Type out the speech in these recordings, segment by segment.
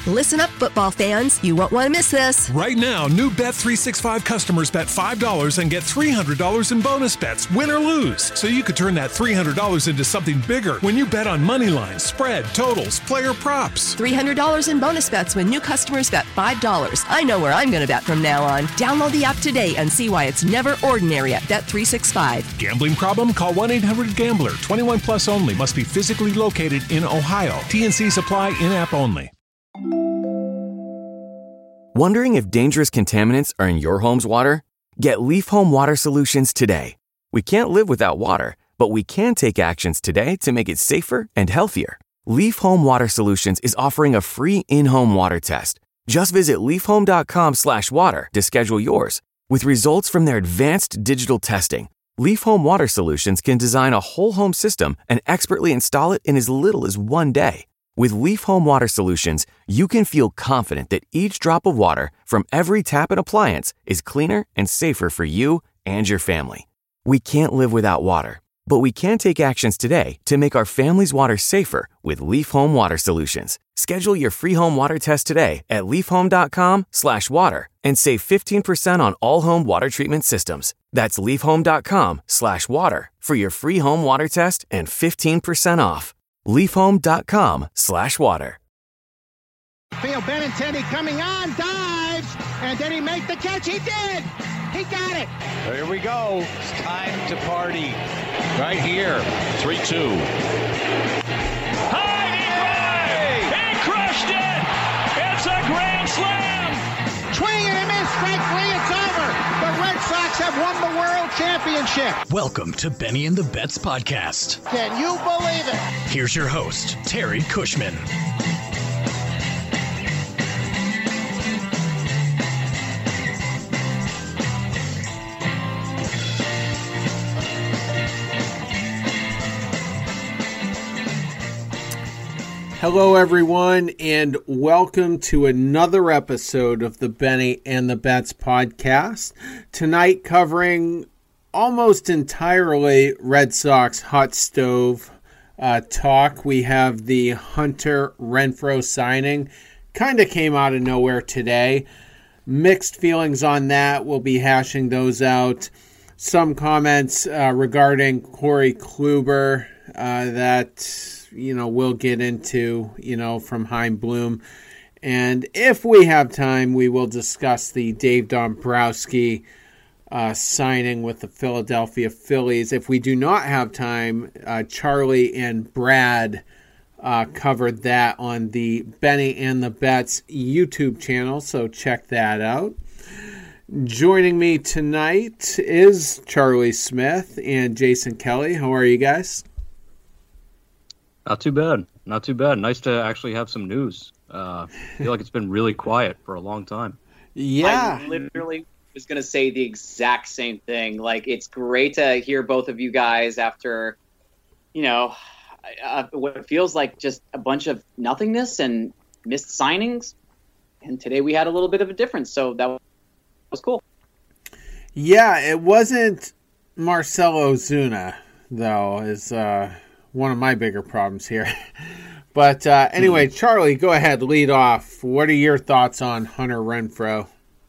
Listen up, football fans. You won't want to miss this. Right now, new Bet365 customers bet $5 and get $300 in bonus bets, win or lose. So you could turn that $300 into something bigger when you bet on money lines, spread, totals, player props. $300 in bonus bets when new customers bet $5. I know where I'm going to bet from now on. Download the app today and see why it's never ordinary at Bet365. Gambling problem? Call 1-800-GAMBLER. 21 plus only. Must be physically located in Ohio. T&Cs apply. In-app only. Wondering if dangerous contaminants are in your home's water? Get Leaf Home Water Solutions today. We can't live without water, but we can take actions today to make it safer and healthier. Leaf Home Water Solutions is offering a free in-home water test. Just visit leafhome.com/water to schedule yours. With results from their advanced digital testing, Leaf Home Water Solutions can design a whole home system and expertly install it in as little as 1 day. With Leaf Home Water Solutions, you can feel confident that each drop of water from every tap and appliance is cleaner and safer for you and your family. We can't live without water, but we can take actions today to make our family's water safer with Leaf Home Water Solutions. Schedule your free home water test today at leafhome.com/water and save 15% on all home water treatment systems. That's leafhome.com/water for your free home water test and 15% off. leafhome.com/water. Field Benintendi coming on, dives, and did he make the catch? He did! He got it! Here we go. It's time to party. Right here. 3-2. High, he drive! He crushed it! It's a grand slam! Swing and a miss, strike three, it's over! The Red Sox have won the World Championship! Welcome to Benny and the Bets podcast. Can you believe it? Here's your host, Terry Cushman. Hello, everyone, and welcome to another episode of the Benny and the Bets podcast. Tonight, covering almost entirely Red Sox hot stove talk. We have the Hunter Renfroe signing. Kind of came out of nowhere today. Mixed feelings on that. We'll be hashing those out. Some comments regarding Corey Kluber that we'll get into, from Chaim Bloom. And if we have time, we will discuss the Dave Dombrowski signing with the Philadelphia Phillies. If we do not have time, Charlie and Brad covered that on the Benny and the Bets YouTube channel, so check that out. Joining me tonight is Charlie Smith and Jason Kelly. How are you guys? Not too bad. Not too bad. Nice to actually have some news. I feel like it's been really quiet for a long time. Yeah. I literally was going to say the exact same thing. Like, it's great to hear both of you guys after, what feels like just a bunch of nothingness and missed signings. And today we had a little bit of a difference, so that was cool. Yeah, it wasn't Marcell Ozuna, though, is one of my bigger problems here. But anyway, Charlie, go ahead, lead off. What are your thoughts on Hunter Renfroe?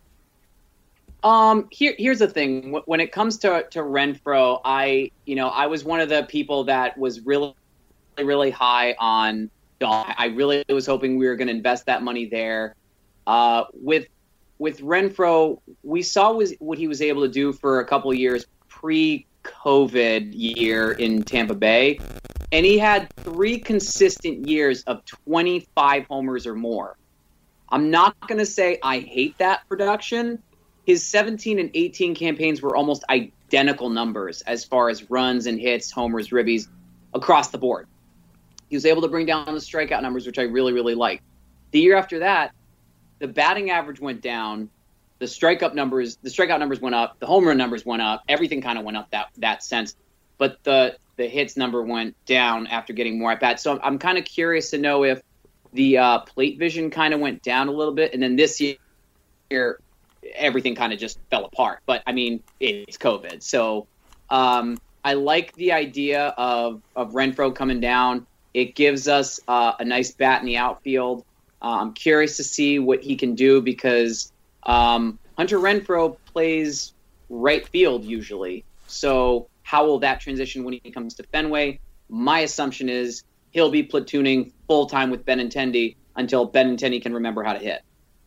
Here's the thing. When it comes to Renfroe, I was one of the people that was really, really high on Dom. I really was hoping we were going to invest that money there. With Renfroe, we saw what he was able to do for a couple of years pre-COVID year in Tampa Bay. And he had 3 consistent years of 25 homers or more. I'm not going to say I hate that production. His 17 and 18 campaigns were almost identical numbers as far as runs and hits, homers, ribbies, across the board. He was able to bring down the strikeout numbers, which I really, really like. The year after that, the batting average went down. The strikeout numbers went up. The home run numbers went up. Everything kind of went up that sense. But the hits number went down after getting more at bats. So I'm kind of curious to know if the plate vision kind of went down a little bit, and then this year everything kind of just fell apart. But I mean, it's COVID, so I like the idea of Renfroe coming down. It gives us a nice bat in the outfield. I'm curious to see what he can do because Hunter Renfroe plays right field usually. So how will that transition when he comes to Fenway? My assumption is he'll be platooning full-time with Benintendi until Benintendi can remember how to hit.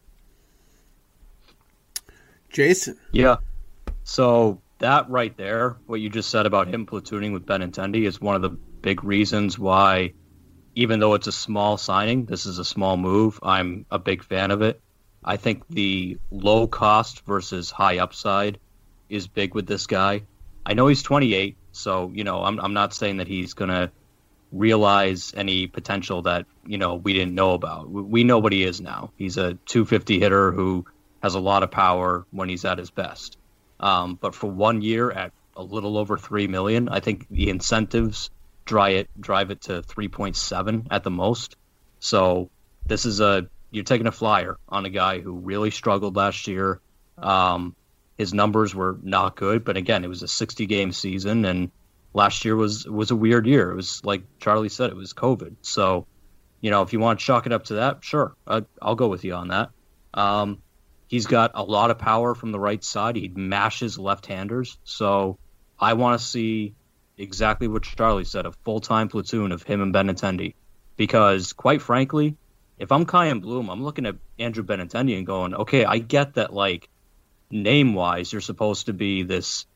Jason? Yeah. So that right there, what you just said about him platooning with Benintendi is one of the big reasons why, even though it's a small signing, this is a small move, I'm a big fan of it. I think the low cost versus high upside is big with this guy. I know he's 28, so, I'm not saying that he's going to realize any potential that, we didn't know about. We know what he is now. He's a 250 hitter who has a lot of power when he's at his best. But for 1 year at a little over $3 million, I think the incentives drive it to 3.7 at the most. So this is you're taking a flyer on a guy who really struggled last year. His numbers were not good, but again, it was a 60-game season, and last year was a weird year. It was like Charlie said, it was COVID. So, if you want to chalk it up to that, sure, I'll go with you on that. He's got a lot of power from the right side. He mashes left-handers. So I want to see exactly what Charlie said, a full-time platoon of him and Benintendi. Because, quite frankly, if I'm Kyan Bloom, I'm looking at Andrew Benintendi and going, okay, I get that, name-wise, you're supposed to be this,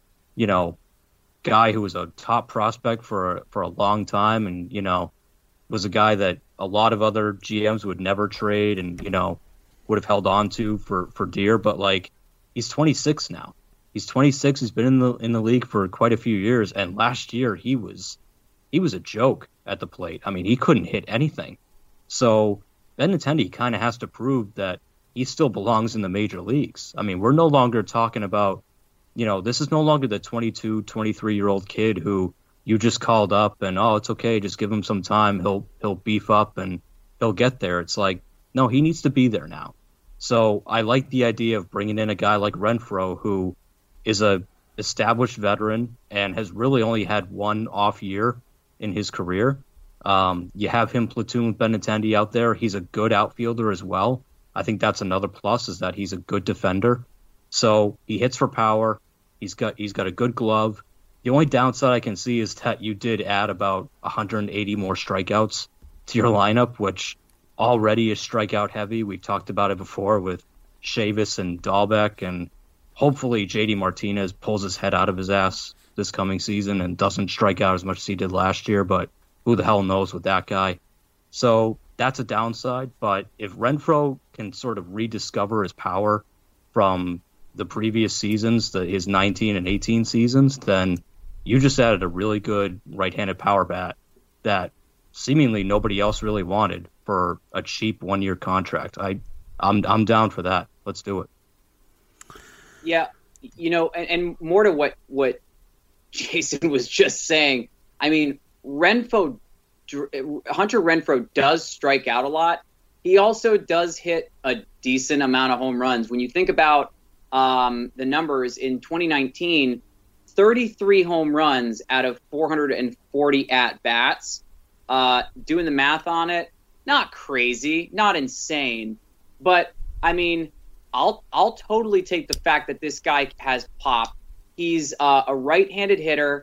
guy who was a top prospect for a long time and, was a guy that a lot of other GMs would never trade and, would have held on to for dear. But, he's 26 now. He's 26. He's been in the league for quite a few years. And last year, he was a joke at the plate. I mean, he couldn't hit anything. So Benintendi kind of has to prove that he still belongs in the major leagues. I mean, we're no longer talking about, this is no longer the 22, 23-year-old kid who you just called up and, oh, it's okay, just give him some time. He'll beef up and he'll get there. It's like, no, he needs to be there now. So I like the idea of bringing in a guy like Renfroe, who is a established veteran and has really only had one off year in his career. You have him platoon with Benintendi out there. He's a good outfielder as well. I think that's another plus, is that he's a good defender. So he hits for power. He's got a good glove. The only downside I can see is that you did add about 180 more strikeouts to your lineup, which already is strikeout heavy. We've talked about it before with Chavis and Dahlbeck, and hopefully JD Martinez pulls his head out of his ass this coming season and doesn't strike out as much as he did last year, but who the hell knows with that guy. So that's a downside, but if Renfroe can sort of rediscover his power from the previous seasons, his 19 and 18 seasons, then you just added a really good right-handed power bat that seemingly nobody else really wanted for a cheap 1-year contract. I'm down for that. Let's do it. Yeah, and more to what Jason was just saying. I mean, Hunter Renfroe does strike out a lot. He also does hit a decent amount of home runs. When you think about the numbers in 2019, 33 home runs out of 440 at-bats. Doing the math on it, not crazy, not insane, but I mean, I'll totally take the fact that this guy has pop. He's a right-handed hitter,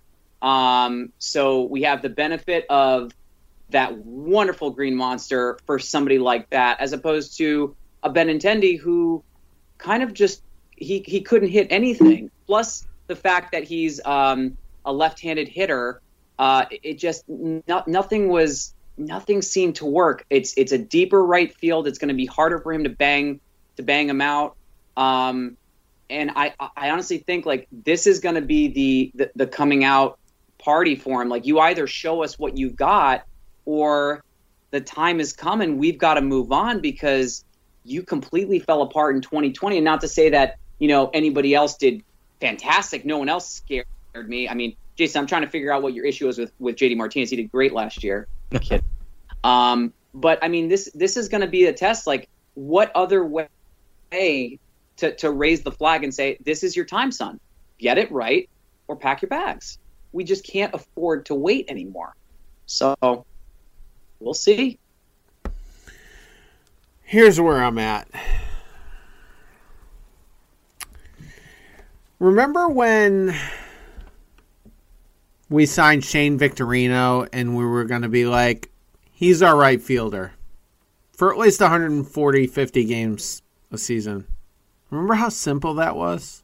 so we have the benefit of that wonderful green monster for somebody like that, as opposed to a Benintendi who kind of just he couldn't hit anything. Plus the fact that he's a left-handed hitter. It just nothing seemed to work. It's a deeper right field. It's going to be harder for him to bang him out. And I honestly think this is going to be the coming out party for him. You either show us what you've got, or the time is coming. We've got to move on because you completely fell apart in 2020. And not to say that anybody else did fantastic. No one else scared me. I mean, Jason, I'm trying to figure out what your issue is with JD Martinez. He did great last year. Kid. But I mean, this is going to be a test. What other way to raise the flag and say, this is your time, son. Get it right or pack your bags. We just can't afford to wait anymore. So we'll see. Here's where I'm at. Remember when we signed Shane Victorino and we were going to be like, he's our right fielder for at least 140, 50 games a season? Remember how simple that was?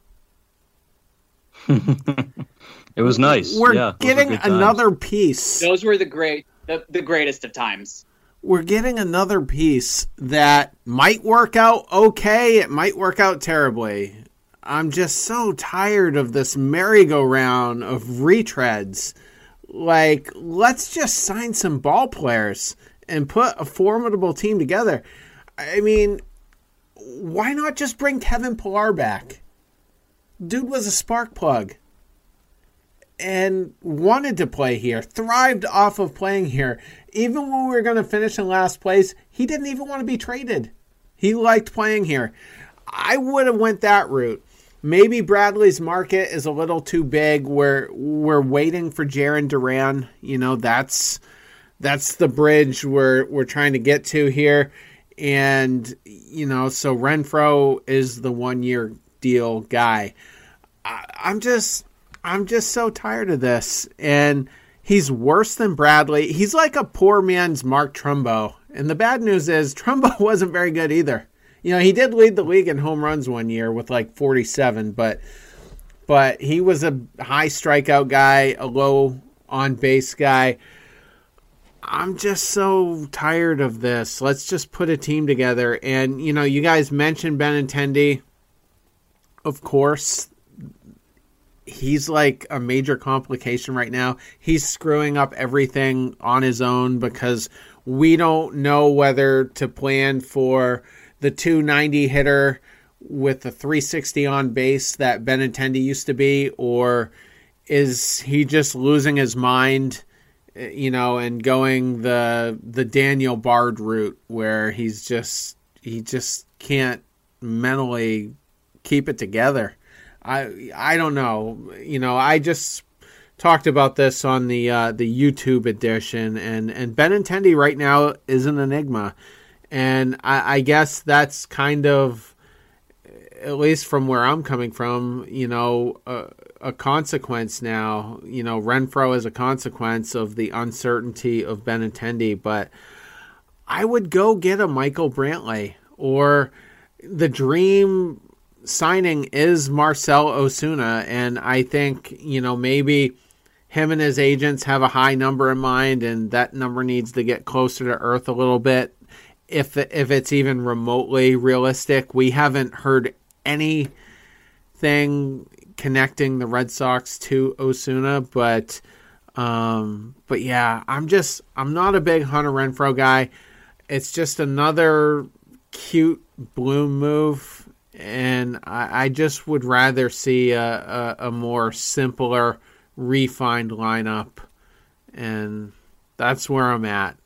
It was nice. We're getting another piece. Those were the greatest of times. We're getting another piece that might work out okay. It might work out terribly. I'm just so tired of this merry-go-round of retreads. Like, let's just sign some ball players and put a formidable team together. I mean, why not just bring Kevin Pillar back? Dude was a spark plug and wanted to play here, thrived off of playing here. Even when we were going to finish in last place, he didn't even want to be traded. He liked playing here. I would have went that route. Maybe Bradley's market is a little too big. We're waiting for Jarren Duran. You know, that's the bridge we're trying to get to here. And, you know, so Renfroe is the 1-year deal guy. I'm just so tired of this. And he's worse than Bradley. He's like a poor man's Mark Trumbo. And the bad news is Trumbo wasn't very good either. You know, he did lead the league in home runs 1 year with like 47, but he was a high strikeout guy, a low on base guy. I'm just so tired of this. Let's just put a team together. And, you know, you guys mentioned Benintendi. Of course, he's like a major complication right now. He's screwing up everything on his own because we don't know whether to plan for the 290 hitter with the 360 on base that Benintendi used to be, or is he just losing his mind, you know, and going the Daniel Bard route where he just can't mentally keep it together. I don't know. You know, I just talked about this on the YouTube edition, and Benintendi right now is an enigma. And I guess that's kind of, at least from where I'm coming from, you know, a consequence now. You know, Renfroe is a consequence of the uncertainty of Benintendi. But I would go get a Michael Brantley, or the dream signing is Marcell Ozuna. And I think, you know, maybe him and his agents have a high number in mind, and that number needs to get closer to earth a little bit. If it's even remotely realistic. We haven't heard anything connecting the Red Sox to Ozuna, but yeah, I'm not a big Hunter Renfroe guy. It's just another cute bloom move, and I just would rather see a more simpler, refined lineup, and that's where I'm at.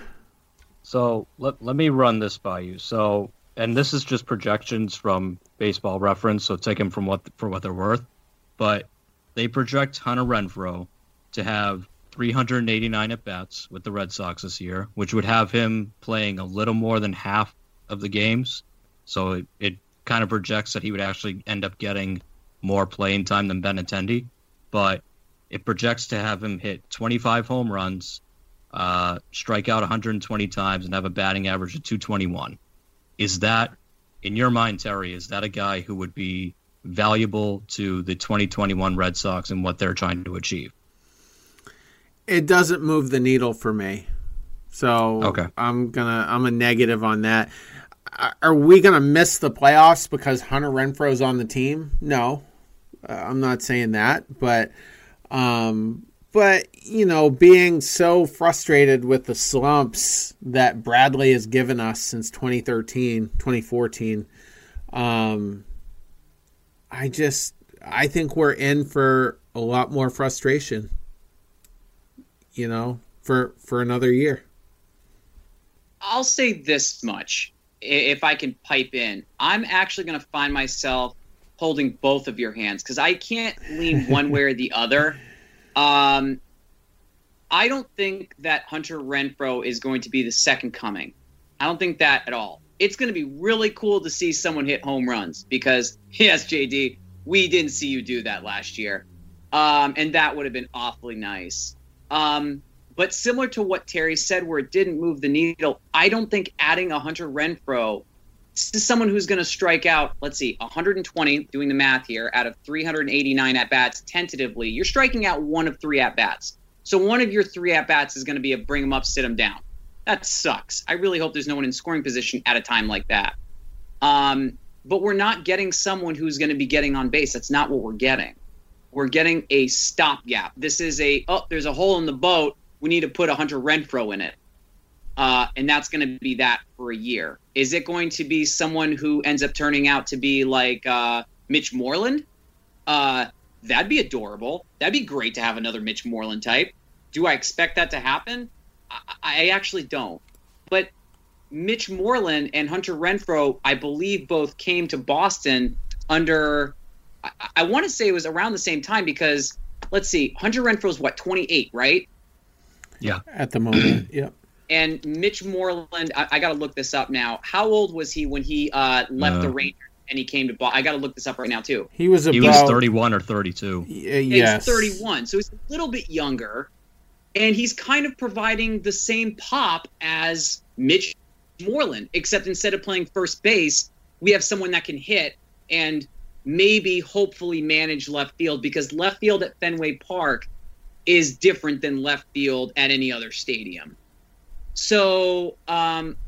So let me run this by you. So, and this is just projections from Baseball Reference, so take them for what they're worth. But they project Hunter Renfroe to have 389 at-bats with the Red Sox this year, which would have him playing a little more than half of the games. So it kind of projects that he would actually end up getting more playing time than Benintendi. But it projects to have him hit 25 home runs, strike out 120 times, and have a batting average of 221. Is that, in your mind, Terry, is that a guy who would be valuable to the 2021 Red Sox and what they're trying to achieve? It doesn't move the needle for me. So okay. I'm a negative on that. Are we gonna miss the playoffs because Hunter Renfroe's on the team? No, I'm not saying that, but you know, being so frustrated with the slumps that Bradley has given us since 2014, I think we're in for a lot more frustration, you know, for another year. I'll say this much, if I can pipe in. I'm actually going to find myself holding both of your hands because I can't lean one way or the other. I don't think that Hunter Renfroe is going to be the second coming. I don't think that at all. it's going to be really cool to see someone hit home runs because, yes, JD, we didn't see you do that last year. And that would have been awfully nice. But similar to what Terry said, where it didn't move the needle, I don't think adding a Hunter Renfroe, this is someone who's going to strike out, let's see, 120, doing the math here, out of 389 at-bats tentatively. You're striking out 1 of 3 at-bats. So 1 of your 3 at-bats is going to be a bring him up, sit him down. That sucks. I really hope there's no one in scoring position at a time like that. But we're not getting someone who's going to be getting on base. That's not what we're getting. We're getting a stopgap. This is there's a hole in the boat. We need to put a Hunter Renfroe in it. And that's going to be that for a year. Is it going to be someone who ends up turning out to be like Mitch Moreland? That'd be adorable. That'd be great to have another Mitch Moreland type. Do I expect that to happen? I actually don't. But Mitch Moreland and Hunter Renfroe, I believe, both came to Boston under – I want to say it was around the same time because, let's see, Hunter Renfroe's, 28, right? Yeah. At the moment, yep. And Mitch Moreland, I got to look this up now. How old was he when he left the Rangers and he came to Boston? I got to look this up right now, too. He was 31 or 32. Yes. He's 31, so he's a little bit younger. And he's kind of providing the same pop as Mitch Moreland, except instead of playing first base, we have someone that can hit and maybe hopefully manage left field, because left field at Fenway Park is different than left field at any other stadium. So I'm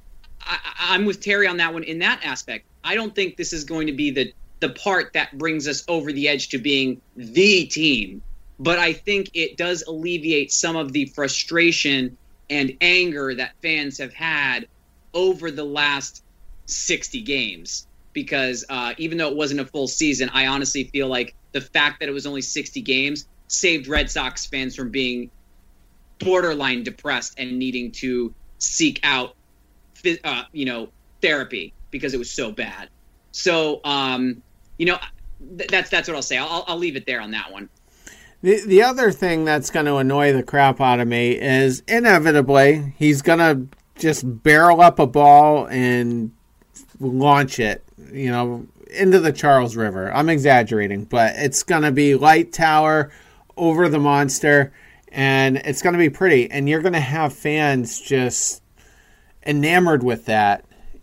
with Terry on that one in that aspect. I don't think this is going to be the part that brings us over the edge to being the team. But I think it does alleviate some of the frustration and anger that fans have had over the last 60 games. Because even though it wasn't a full season, I honestly feel like the fact that it was only 60 games saved Red Sox fans from being borderline depressed and needing to seek out, therapy because it was so bad. So, that's what I'll say. I'll leave it there on that one. The other thing that's going to annoy the crap out of me is inevitably he's going to just barrel up a ball and launch it, into the Charles River. I'm exaggerating, but it's going to be light tower over the monster, and it's going to be pretty. And you're going to have fans just enamored with that,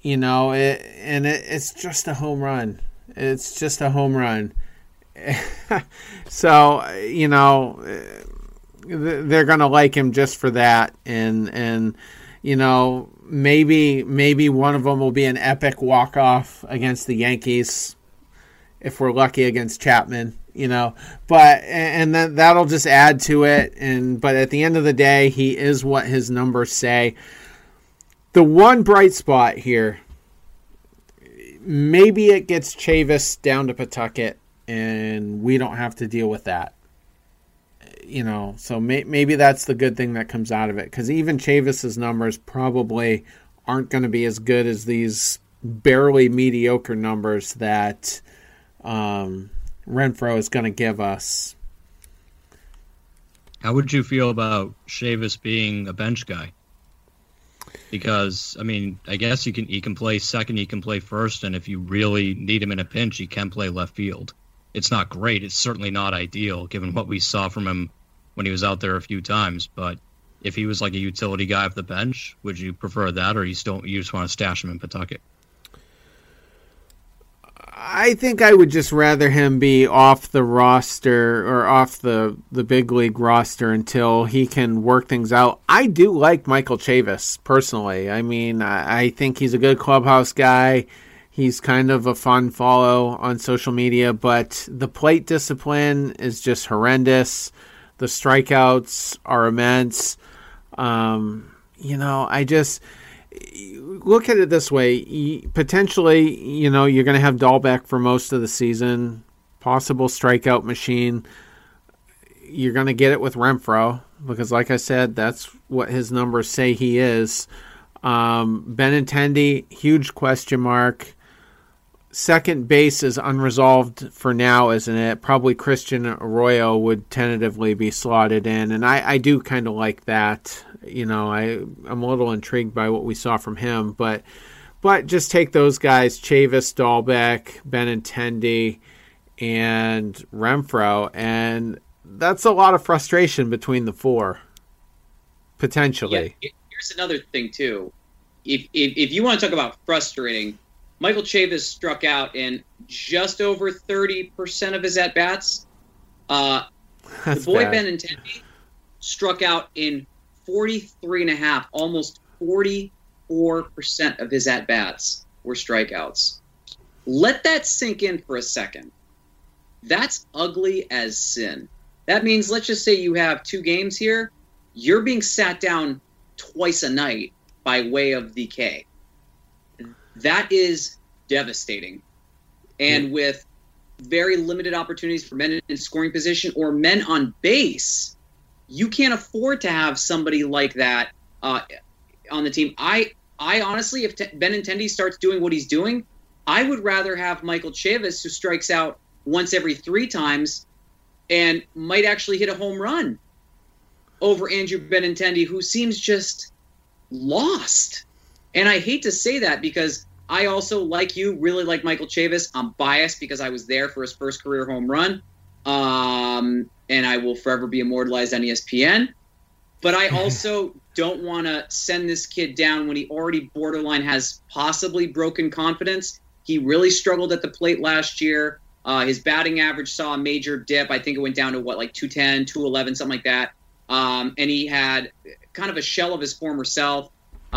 it's just a home run. It's just a home run. So, they're going to like him just for that. And maybe one of them will be an epic walk-off against the Yankees if we're lucky against Chapman, but, and then that'll just add to it. But at the end of the day, he is what his numbers say. The one bright spot here, maybe it gets Chavis down to Pawtucket and we don't have to deal with that. So maybe that's the good thing that comes out of it, because even Chavis's numbers probably aren't going to be as good as these barely mediocre numbers that Renfroe is going to give us. How would you feel about Chavis being a bench guy? Because, I guess he can play second, he can play first, and if you really need him in a pinch, he can play left field. It's not great. It's certainly not ideal, given what we saw from him when he was out there a few times. But if he was like a utility guy off the bench, would you prefer that, or you just want to stash him in Pawtucket? I think I would just rather him be off the roster or off the big league roster until he can work things out. I do like Michael Chavis, personally. I think he's a good clubhouse guy. He's kind of a fun follow on social media, but the plate discipline is just horrendous. The strikeouts are immense. I just look at it this way. Potentially, you're going to have Dahlbeck for most of the season, possible strikeout machine. You're going to get it with Renfroe because, like I said, that's what his numbers say he is. Benintendi, huge question mark. Second base is unresolved for now, isn't it? Probably Christian Arroyo would tentatively be slotted in, and I do kind of like that. I'm a little intrigued by what we saw from him, but But just take those guys, Chavis, Dahlbeck, Benintendi, and Renfroe, and that's a lot of frustration between the four, potentially. Yeah, here's another thing, too. If you want to talk about frustrating, Michael Chavis struck out in just over 30% of his at-bats. The boy Benintendi struck out in 43.5%, almost 44% of his at-bats were strikeouts. Let that sink in for a second. That's ugly as sin. That means, let's just say you have 2 games here. You're being sat down twice a night by way of the K. That is devastating. And with very limited opportunities for men in scoring position or men on base, you can't afford to have somebody like that on the team. I honestly, if Benintendi starts doing what he's doing, I would rather have Michael Chavis, who strikes out once every 3 times and might actually hit a home run, over Andrew Benintendi, who seems just lost. And I hate to say that because I also, like you, really like Michael Chavis. I'm biased because I was there for his first career home run. And I will forever be immortalized on ESPN. But I also don't want to send this kid down when he already borderline has possibly broken confidence. He really struggled at the plate last year. His batting average saw a major dip. I think it went down to, 210, 211, something like that. And he had kind of a shell of his former self.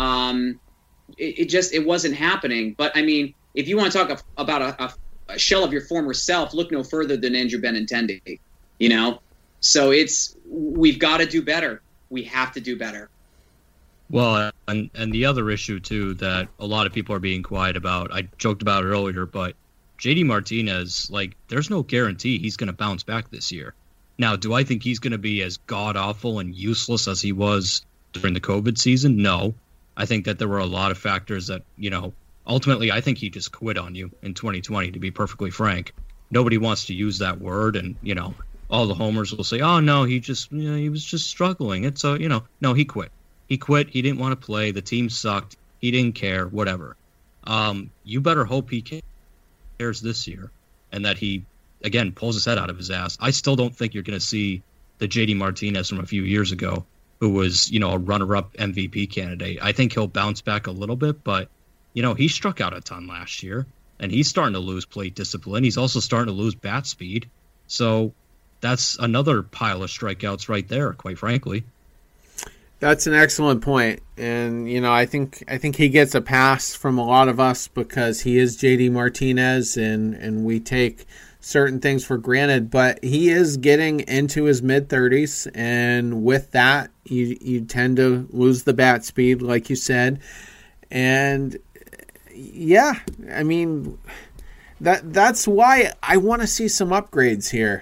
It wasn't happening. But, I mean, if you want to talk about a shell of your former self, look no further than Andrew Benintendi, you know? So we've got to do better. We have to do better. Well, and the other issue, too, that a lot of people are being quiet about, I joked about it earlier, but JD Martinez, there's no guarantee he's going to bounce back this year. Now, do I think he's going to be as god-awful and useless as he was during the COVID season? No. I think that there were a lot of factors that, ultimately I think he just quit on you in 2020, to be perfectly frank. Nobody wants to use that word, and, all the homers will say, oh, no, he was just struggling. It's, no, he quit. He quit. He didn't want to play. The team sucked. He didn't care, whatever. You better hope he cares this year and that he, again, pulls his head out of his ass. I still don't think you're going to see the JD Martinez from a few years ago who was, a runner-up MVP candidate. I think he'll bounce back a little bit, but, he struck out a ton last year, and he's starting to lose plate discipline. He's also starting to lose bat speed. So that's another pile of strikeouts right there, quite frankly. That's an excellent point. And, I think he gets a pass from a lot of us because he is JD Martinez and we take certain things for granted, but he is getting into his mid-30s, and with that, you tend to lose the bat speed, like you said. And, yeah, I mean, that's why I want to see some upgrades here.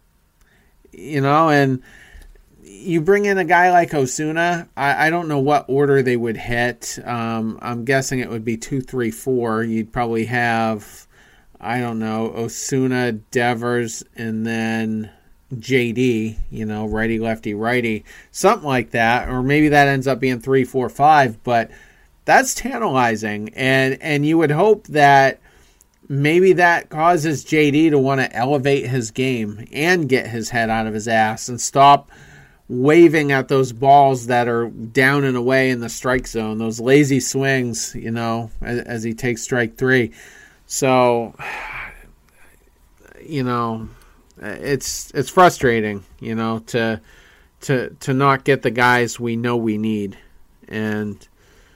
And you bring in a guy like Osuna, I don't know what order they would hit. I'm guessing it would be 2, 3, 4. You'd probably have, I don't know, Osuna, Devers, and then JD, righty, lefty, righty, something like that. Or maybe that ends up being 3, 4, 5, but that's tantalizing. And you would hope that maybe that causes JD to want to elevate his game and get his head out of his ass and stop waving at those balls that are down and away in the strike zone, those lazy swings, as he takes strike 3. So, it's frustrating, to not get the guys we know we need. And,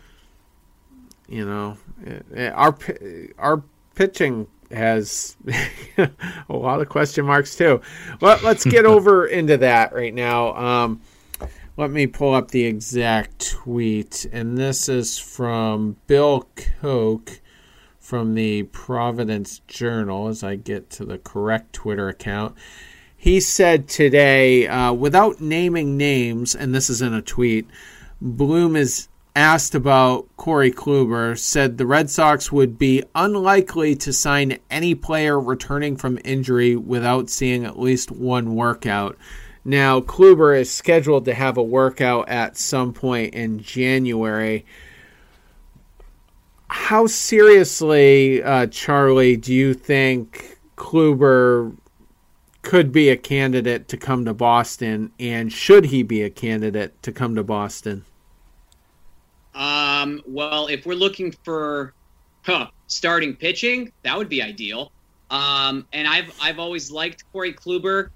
our pitching has a lot of question marks too. But let's get over into that right now. Let me pull up the exact tweet. And this is from Bill Koch from the Providence Journal, as I get to the correct Twitter account. He said today, without naming names, and this is in a tweet, Bloom is asked about Corey Kluber, said the Red Sox would be unlikely to sign any player returning from injury without seeing at least one workout. Now, Kluber is scheduled to have a workout at some point in January. how seriously, Charlie, do you think Kluber could be a candidate to come to Boston, and should he be a candidate to come to Boston? Well, if we're looking for starting pitching, that would be ideal. And I've always liked Corey Kluber.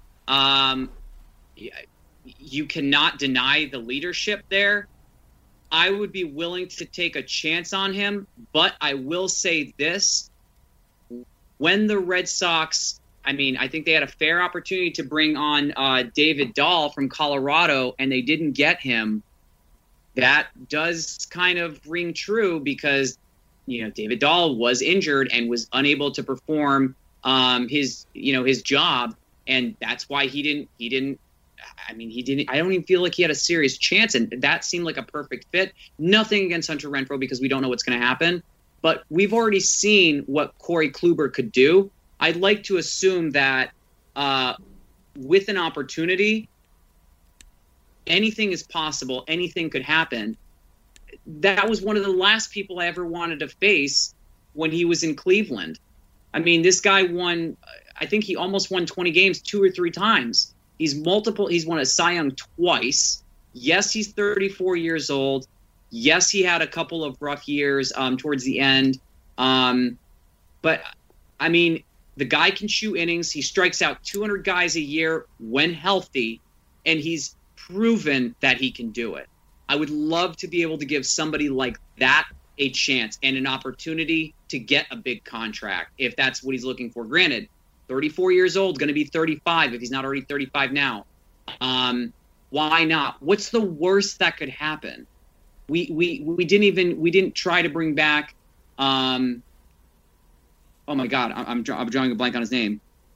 You cannot deny the leadership there. I would be willing to take a chance on him, but I will say this. When the Red Sox, I think they had a fair opportunity to bring on David Dahl from Colorado, and they didn't get him. That does kind of ring true because, David Dahl was injured and was unable to perform his job, and that's why he didn't. I don't even feel like he had a serious chance, and that seemed like a perfect fit. Nothing against Hunter Renfroe because we don't know what's going to happen, but we've already seen what Corey Kluber could do. I'd like to assume that with an opportunity, anything is possible. Anything could happen. That was one of the last people I ever wanted to face when he was in Cleveland. This guy won, I think he almost won 20 games 2 or 3 times. He's won a Cy Young twice. Yes, he's 34 years old. Yes, he had a couple of rough years towards the end. But the guy can shoot innings. He strikes out 200 guys a year when healthy, and he's proven that he can do it. I would love to be able to give somebody like that a chance and an opportunity to get a big contract if that's what he's looking for. Granted, 34 years old, going to be 35 if he's not already 35 now. Why not? What's the worst that could happen? We didn't try to bring back. Oh my God, I'm drawing a blank on his name.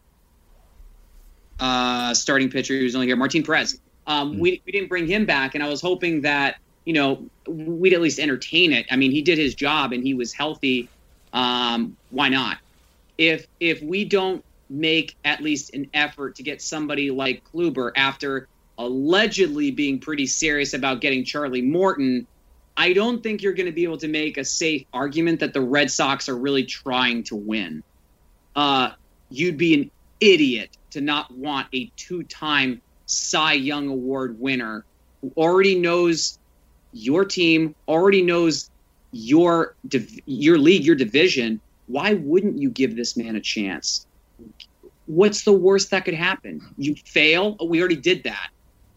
Starting pitcher who's only here, Martin Perez. We didn't bring him back, and I was hoping that we'd at least entertain it. He did his job and he was healthy. Why not? If we don't make at least an effort to get somebody like Kluber after allegedly being pretty serious about getting Charlie Morton, I don't think you're going to be able to make a safe argument that the Red Sox are really trying to win. You'd be an idiot to not want a 2-time Cy Young Award winner who already knows your team, already knows your league, your division. Why wouldn't you give this man a chance? What's the worst that could happen? You fail? We already did that.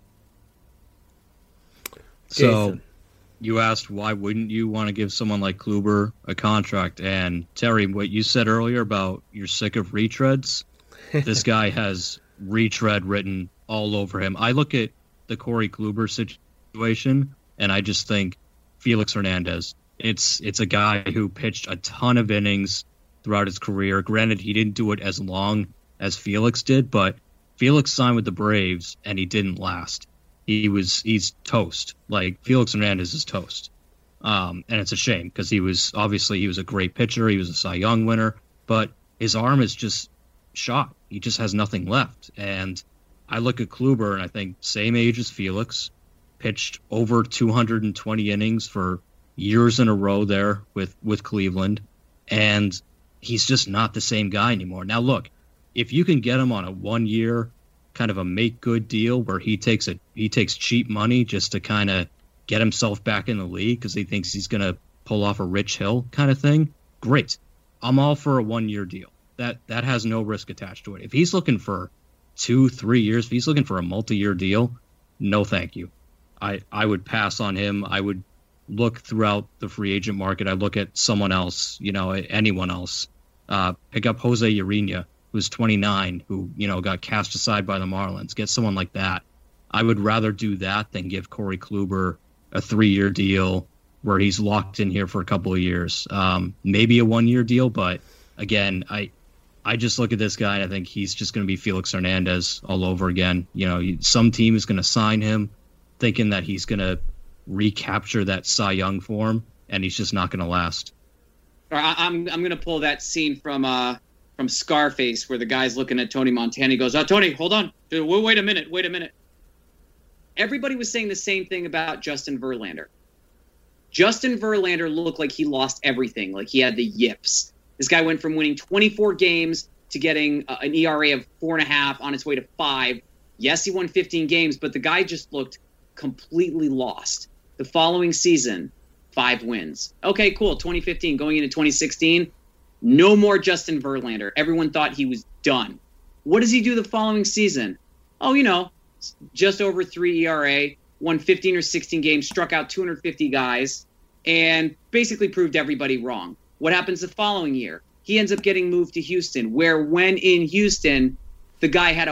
So you asked why wouldn't you want to give someone like Kluber a contract? And Terry, what you said earlier about you're sick of retreads, this guy has retread written all over him. I look at the Corey Kluber situation, and I just think Felix Hernandez. It's a guy who pitched a ton of innings throughout his career. Granted, he didn't do it as long as Felix did, but Felix signed with the Braves, and he didn't last. He's toast. Like, Felix Hernandez is toast. And it's a shame because he was a great pitcher. He was a Cy Young winner, but his arm is just shot. He just has nothing left. And I look at Kluber and I think same age as Felix, pitched over 220 innings for years in a row there with Cleveland, and he's just not the same guy anymore. Now look, if you can get him on a 1-year kind of a make good deal where he takes cheap money just to kind of get himself back in the league because he thinks he's going to pull off a Rich Hill kind of thing, great. I'm all for a 1-year deal. That has no risk attached to it. If he's looking for 2-3 years, if he's looking for a multi-year deal, no thank you. I would pass on him. I would look throughout the free agent market. I look at someone else, anyone else. Pick up Jose Urena, who's 29, who, got cast aside by the Marlins. Get someone like that. I would rather do that than give Corey Kluber a 3-year deal where he's locked in here for a couple of years. Maybe a 1-year deal, but again, I just look at this guy and I think he's just going to be Felix Hernandez all over again. Some team is going to sign him thinking that he's going to recapture that Cy Young form, and he's just not going to last. I'm going to pull that scene from Scarface where the guy's looking at Tony Montana. He goes, Tony, hold on. Wait a minute. Everybody was saying the same thing about Justin Verlander. Justin Verlander looked like he lost everything, like he had the yips. This guy went from winning 24 games to getting an ERA of 4.5 on its way to 5. Yes, he won 15 games, but the guy just looked completely lost. The following season, 5 wins. Okay, cool. 2015, going into 2016, no more Justin Verlander. Everyone thought he was done. What does he do the following season? Oh, just over 3 ERA, won 15 or 16 games, struck out 250 guys, and basically proved everybody wrong. What happens the following year? He ends up getting moved to Houston, where when in Houston, the guy had a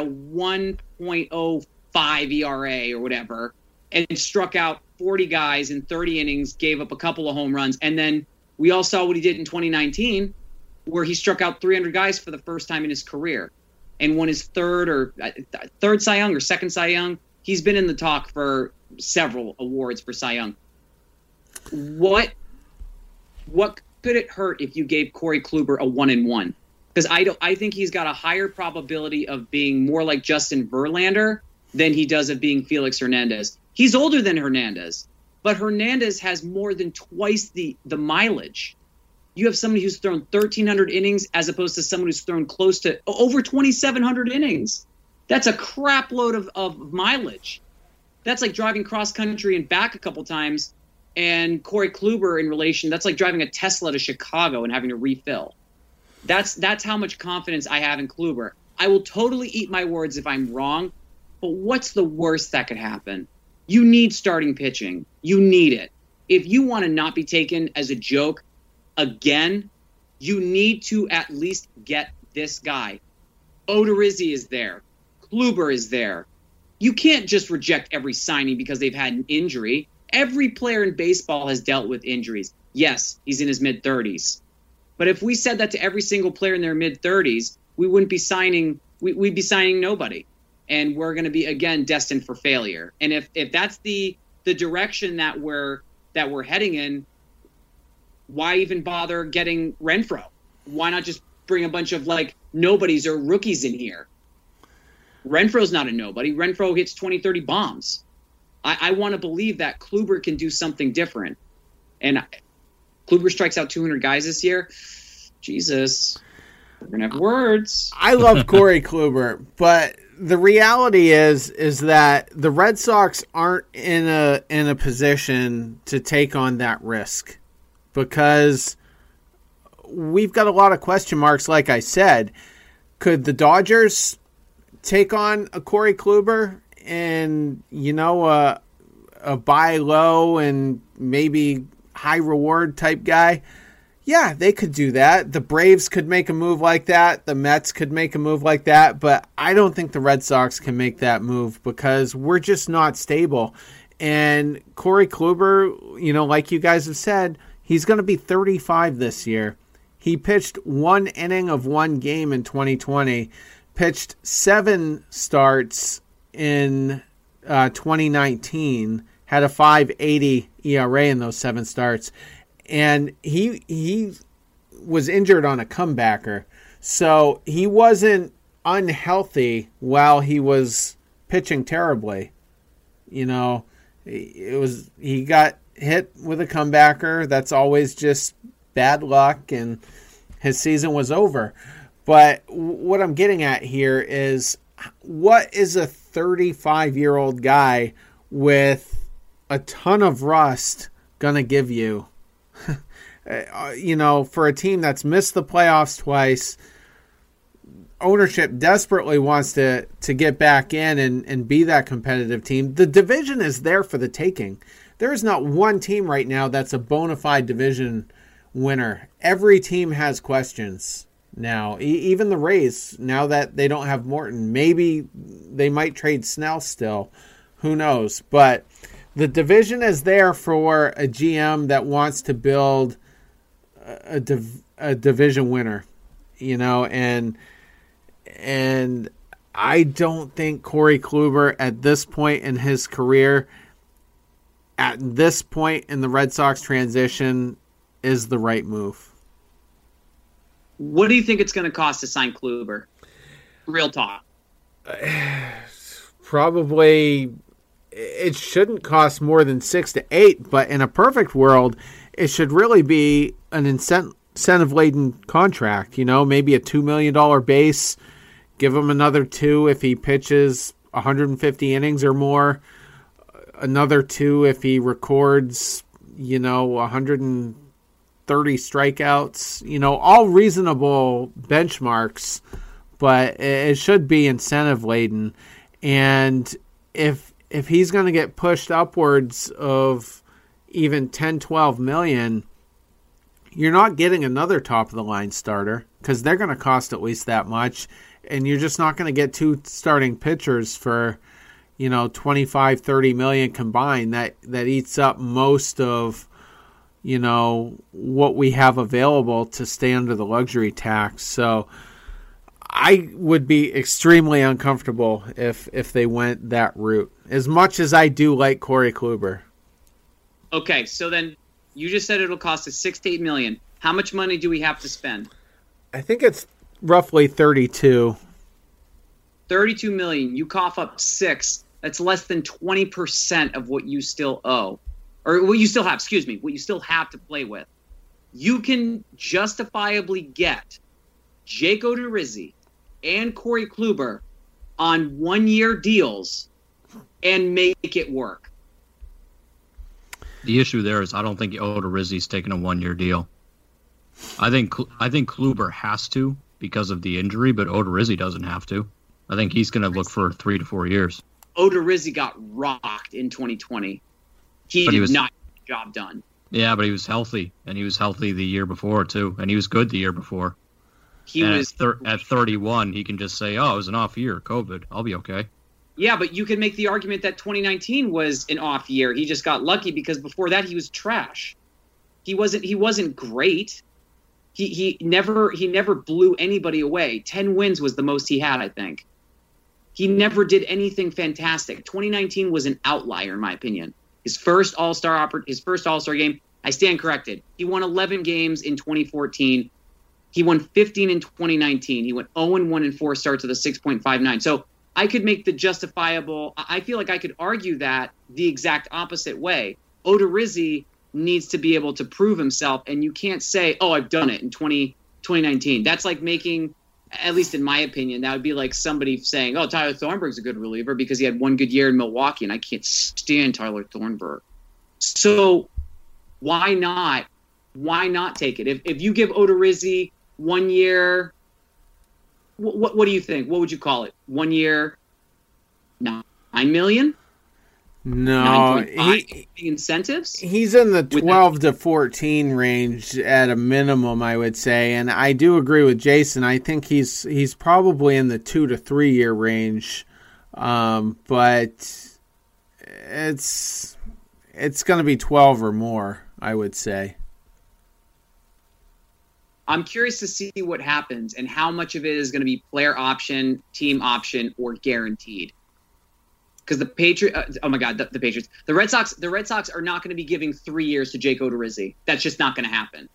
1.05 ERA or whatever, and struck out 40 guys in 30 innings, gave up a couple of home runs. And then we all saw what he did in 2019, where he struck out 300 guys for the first time in his career and won his third Cy Young or second Cy Young. He's been in the talk for several awards for Cy Young. What could it hurt if you gave Corey Kluber a 1-1? Because I think he's got a higher probability of being more like Justin Verlander than he does of being Felix Hernandez. He's older than Hernandez, but Hernandez has more than twice the mileage. You have somebody who's thrown 1,300 innings as opposed to someone who's thrown close to over 2,700 innings. That's a crap load of mileage. That's like driving cross country and back a couple times. And Corey Kluber in relation, that's like driving a Tesla to Chicago and having to refill. That's how much confidence I have in Kluber. I will totally eat my words if I'm wrong, but what's the worst that could happen? You need starting pitching. You need it. If you want to not be taken as a joke again, you need to at least get this guy. Odorizzi is there. Kluber is there. You can't just reject every signing because they've had an injury. Every player in baseball has dealt with injuries. Yes, he's in his mid-30s. But if we said that to every single player in their mid-30s, we wouldn't be signing we'd be signing nobody. And we're going to be, again, destined for failure. And if that's the direction that we're heading in, why even bother getting Renfroe? Why not just bring a bunch of nobodies or rookies in here? Renfroe's not a nobody. Renfroe hits 20, 30 bombs. I want to believe that Kluber can do something different. And Kluber strikes out 200 guys this year. Jesus, we're going to have words. I love Corey Kluber, but the reality is that the Red Sox aren't in a position to take on that risk because we've got a lot of question marks. Like I said, could the Dodgers take on a Corey Kluber and a buy low and maybe high reward type guy? Yeah, they could do that. The Braves could make a move like that. The Mets could make a move like that. But I don't think the Red Sox can make that move because we're just not stable. And Corey Kluber, like you guys have said, he's going to be 35 this year. He pitched 1 inning of 1 game in 2020, pitched 7 starts in 2019, had a 5.80 ERA in those 7 starts. And he was injured on a comebacker. So he wasn't unhealthy while he was pitching terribly. He got hit with a comebacker. That's always just bad luck, and his season was over. But what I'm getting at here is, what is a 35-year-old guy with a ton of rust going to give you? For a team that's missed the playoffs twice, ownership desperately wants to get back in and be that competitive team. The division is there for the taking. There is not one team right now that's a bona fide division winner. Every team has questions now. Even the Rays, now that they don't have Morton, maybe they might trade Snell still. Who knows? But the division is there for a GM that wants to build a division winner, and I don't think Corey Kluber at this point in his career, at this point in the Red Sox transition, is the right move. What do you think it's going to cost to sign Kluber? Real talk. Probably it shouldn't cost more than 6 to 8, but in a perfect world, it should really be an incentive-laden contract. Maybe a $2 million base, give him another 2 if he pitches 150 innings or more, another 2 if he records, 130 strikeouts, all reasonable benchmarks, but it should be incentive-laden. And if he's going to get pushed upwards of even 10, 12 million, you're not getting another top-of-the-line starter because they're going to cost at least that much, and you're just not going to get 2 starting pitchers for, 25, 30 million combined. That eats up most of, what we have available to stay under the luxury tax. So I would be extremely uncomfortable if they went that route, as much as I do like Corey Kluber. Okay, so then you just said it'll cost us $6 to $8 million. How much money do we have to spend? I think it's roughly 32. 32 million. You cough up 6. That's less than 20% of what you still owe. Or what you still have, what you still have to play with. You can justifiably get Jake Odorizzi and Corey Kluber on 1-year deals and make it work. The issue there is I don't think Odorizzi's taking a 1-year deal. I think Kluber has to because of the injury, but Odorizzi doesn't have to. I think he's going to look for 3 to 4 years. Odorizzi got rocked in 2020. He did not get the job done. Yeah, but he was healthy, and he was healthy the year before, too, and he was good the year before. At 31, he can just say, oh, it was an off year, COVID. I'll be okay. Yeah, but you can make the argument that 2019 was an off year. He just got lucky because before that he was trash. He wasn't great. He never blew anybody away. 10 wins was the most he had, I think. He never did anything fantastic. 2019 was an outlier, in my opinion. His first All-Star game, I stand corrected. He won 11 games in 2014. He won 15 in 2019. He went 0-1 in 4 starts with a 6.59. So I could make the justifiable. I feel like I could argue that the exact opposite way. Odorizzi needs to be able to prove himself, and you can't say, oh, I've done it in 2019. That's like making, at least in my opinion, that would be like somebody saying, oh, Tyler Thornburg's a good reliever because he had one good year in Milwaukee, and I can't stand Tyler Thornburg. So why not take it? If you give Odorizzi 1 year, what do you think? What would you call it? 1 year, $9 million? No, incentives. He's in the 12 to 14 range at a minimum, I would say, and I do agree with Jason. I think he's probably in the 2 to 3 year range, but it's going to be 12 or more, I would say. I'm curious to see what happens and how much of it is going to be player option, team option, or guaranteed. Because the Patriots, the Patriots, the Red Sox are not going to be giving 3 years to Jake Odorizzi. That's just not going to happen.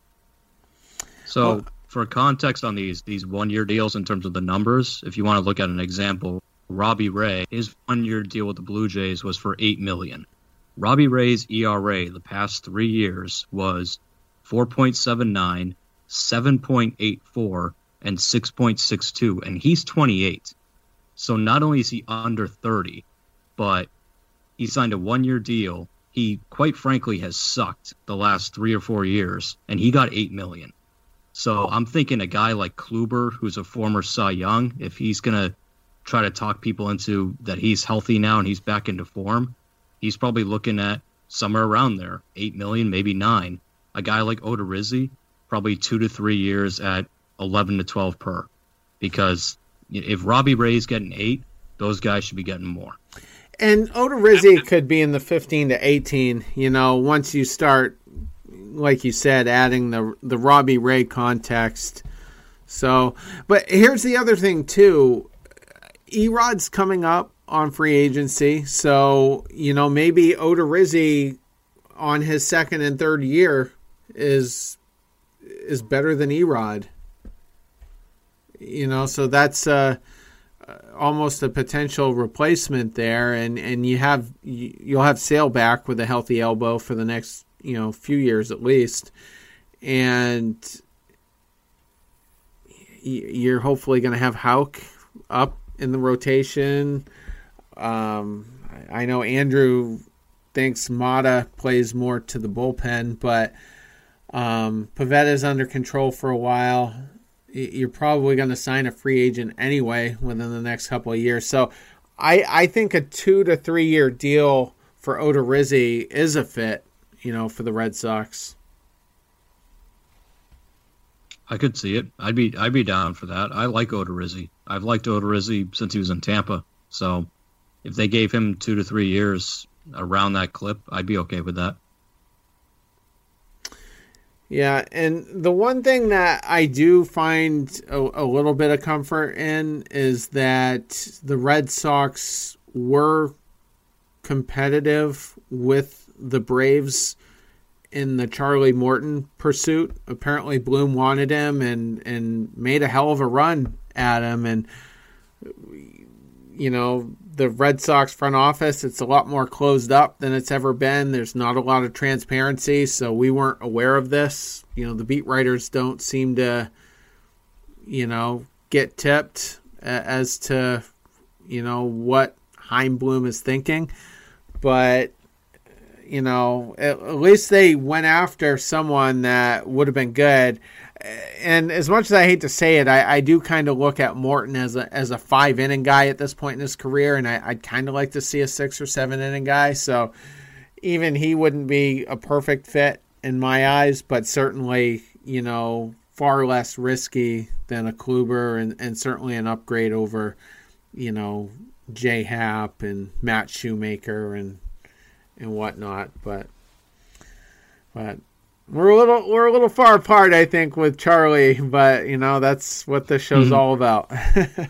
So, for context on these 1 year deals in terms of the numbers, if you want to look at an example, Robbie Ray, his 1 year deal with the Blue Jays was for $8 million. Robbie Ray's ERA the past 3 years was 4.79, 7.84, and 6.62, and he's 28. So not only is he under 30, but he signed a 1 year deal. He, quite frankly, has sucked the last 3 or 4 years, and he got $8 million. So I'm thinking a guy like Kluber, who's a former Cy Young, if he's going to try to talk people into that he's healthy now and he's back into form, he's probably looking at somewhere around there, $8 million, maybe $9 million. A guy like Odorizzi, probably 2 to 3 years at 11 to 12 per, because if Robbie Ray's getting 8, those guys should be getting more. And Odorizzi could be in the 15 to 18, once you start, like you said, adding the Robbie Ray context. So, but here's the other thing, too. Erod's coming up on free agency, so, maybe Odorizzi on his second and third year is better than Erod. So that's a almost a potential replacement there, and you'll have Sale back with a healthy elbow for the next few years at least, and you're hopefully going to have Houck up in the rotation. I know Andrew thinks Mata plays more to the bullpen, but Pavetta's under control for a while. You're probably going to sign a free agent anyway within the next couple of years. So I think a 2 to 3 year deal for Odorizzi is a fit, for the Red Sox. I could see it. I'd be down for that. I like Odorizzi. I've liked Odorizzi since he was in Tampa. So if they gave him 2 to 3 years around that clip, I'd be okay with that. Yeah, and the one thing that I do find a little bit of comfort in is that the Red Sox were competitive with the Braves in the Charlie Morton pursuit. Apparently Bloom wanted him and made a hell of a run at him. And, the Red Sox front office, it's a lot more closed up than it's ever been. There's not a lot of transparency, so we weren't aware of this. The beat writers don't seem to, get tipped as to, what Chaim Bloom is thinking. But, at least they went after someone that would have been good. And as much as I hate to say it, I do kind of look at Morton as a 5-inning guy at this point in his career, and I'd kind of like to see a 6 or 7-inning guy. So even he wouldn't be a perfect fit in my eyes, but certainly, far less risky than a Kluber and certainly an upgrade over, Jay Happ and Matt Shoemaker and whatnot. But we're a little far apart, I think, with Charlie, but that's what this show's all about. Hey,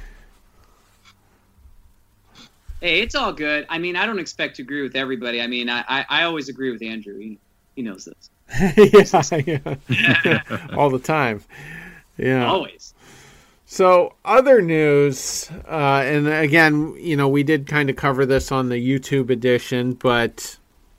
it's all good. I mean, I don't expect to agree with everybody. I mean, I always agree with Andrew. He knows this. Yeah. All the time. Yeah. Always. So other news, and again, we did kind of cover this on the YouTube edition, but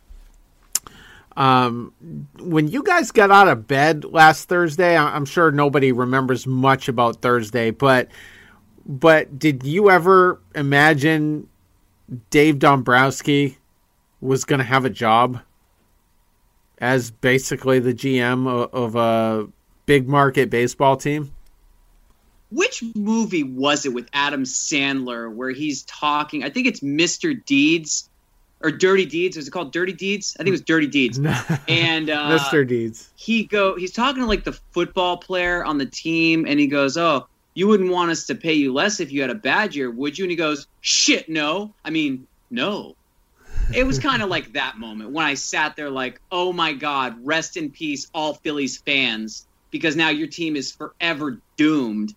when you guys got out of bed last Thursday, I'm sure nobody remembers much about Thursday, but did you ever imagine Dave Dombrowski was going to have a job as basically the GM of a big market baseball team? Which movie was it with Adam Sandler where he's talking? I think it's Mr. Deeds or Dirty Deeds. Was it called Dirty Deeds? I think it was Dirty Deeds. And Mr. Deeds. He's talking to like the football player on the team, and he goes, "Oh, you wouldn't want us to pay you less if you had a bad year, would you?" And he goes, "Shit, no. I mean, no." It was kind of like that moment when I sat there like, oh my God, rest in peace, all Phillies fans, because now your team is forever doomed.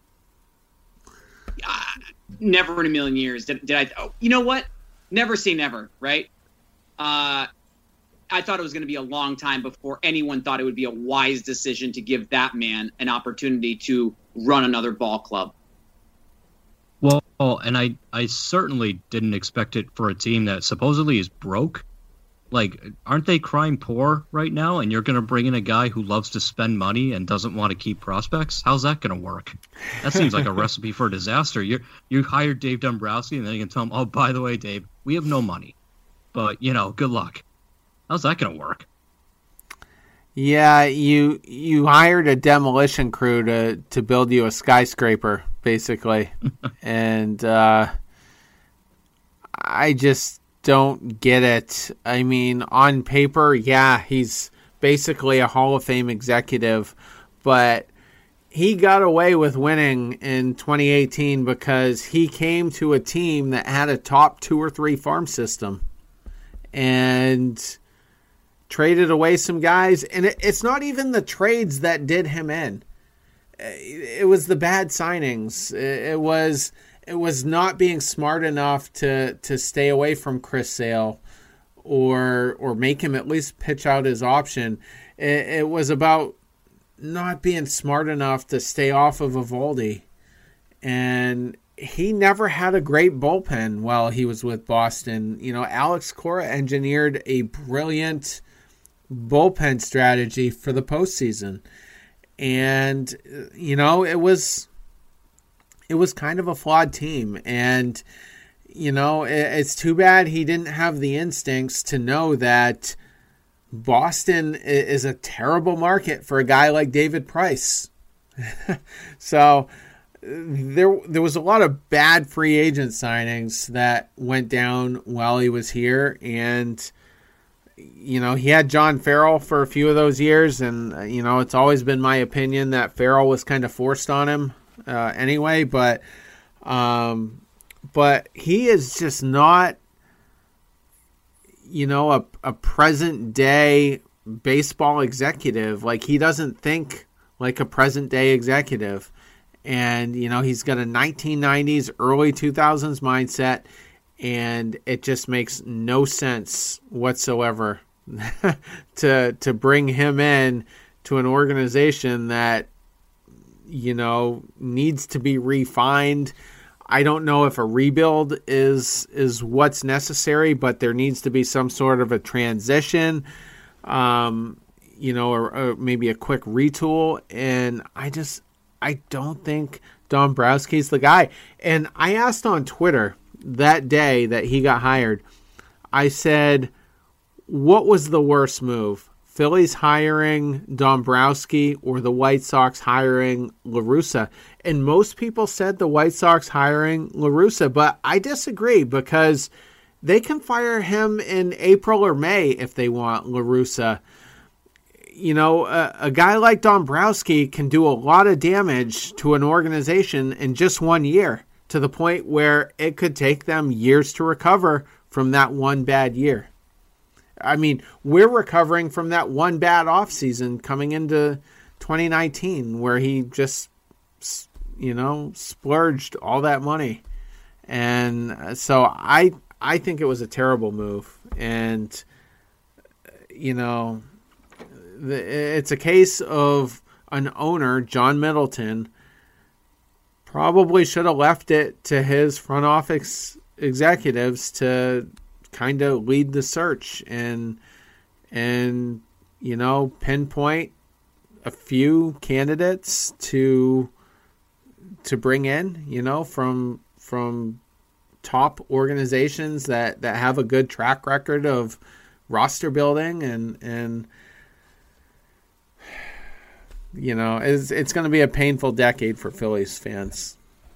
Never in a million years did I. Oh, you know what? Never say never, right? I thought it was going to be a long time before anyone thought it would be a wise decision to give that man an opportunity to run another ball club. Well, and I certainly didn't expect it for a team that supposedly is broke. Like, aren't they crime poor right now? And you're going to bring in a guy who loves to spend money and doesn't want to keep prospects? How's that going to work? That seems like a recipe for disaster. You hired Dave Dombrowski, and then you can tell him, oh, by the way, Dave, we have no money. But, good luck. How's that going to work? Yeah, you hired a demolition crew to build you a skyscraper, basically. And I just don't get it. I mean, on paper, yeah, he's basically a Hall of Fame executive, but he got away with winning in 2018 because he came to a team that had a top 2 or 3 farm system and traded away some guys. And it's not even the trades that did him in. It was the bad signings. It was not being smart enough to stay away from Chris Sale or make him at least pitch out his option. It was about not being smart enough to stay off of Eovaldi. And he never had a great bullpen while he was with Boston. You know, Alex Cora engineered a brilliant bullpen strategy for the postseason. And, you know, it was kind of a flawed team. And, you know, it's too bad he didn't have the instincts to know that Boston is a terrible market for a guy like David Price. So there was a lot of bad free agent signings that went down while he was here. And, you know, he had John Farrell for a few of those years. And, you know, it's always been my opinion that Farrell was kind of forced on him anyway. But he is just not, you know, a present day baseball executive. Like, he doesn't think like a present day executive. And, you know, he's got a 1990s, early 2000s mindset, and it just makes no sense whatsoever to bring him in to an organization that, you know, needs to be refined. I don't know if a rebuild is what's necessary, but there needs to be some sort of a transition, you know, or maybe a quick retool. And I don't think Dombrowski's the guy. And I asked on Twitter that day that he got hired, I said, what was the worst move? Phillies hiring Dombrowski or the White Sox hiring La Russa? And most people said the White Sox hiring La Russa, but I disagree because they can fire him in April or May if they want, La Russa. You know, a guy like Dombrowski can do a lot of damage to an organization in just 1 year, to the point where it could take them years to recover from that one bad year. I mean, we're recovering from that one bad offseason coming into 2019 where he just, you know, splurged all that money. And so I think it was a terrible move. And, you know, it's a case of an owner, John Middleton, probably should have left it to his front office executives to kind of lead the search and you know, pinpoint a few candidates to bring in, you know, from top organizations that have a good track record of roster building and you know, it's going to be a painful decade for Phillies fans.